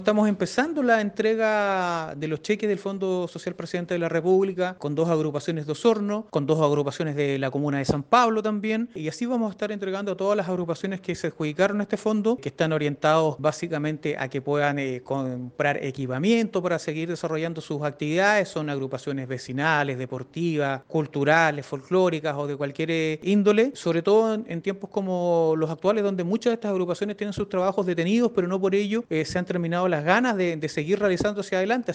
Estamos empezando la entrega de los cheques del Fondo Social Presidente de la República con dos agrupaciones de Osorno, con dos agrupaciones de la comuna de San Pablo también, y así vamos a estar entregando a todas las agrupaciones que se adjudicaron a este fondo, que están orientados básicamente a que puedan comprar equipamiento para seguir desarrollando sus actividades. Son agrupaciones vecinales, deportivas, culturales, folclóricas o de cualquier índole, sobre todo en tiempos como los actuales, donde muchas de estas agrupaciones tienen sus trabajos detenidos, pero no por ello se han terminado las ganas de seguir realizando hacia adelante.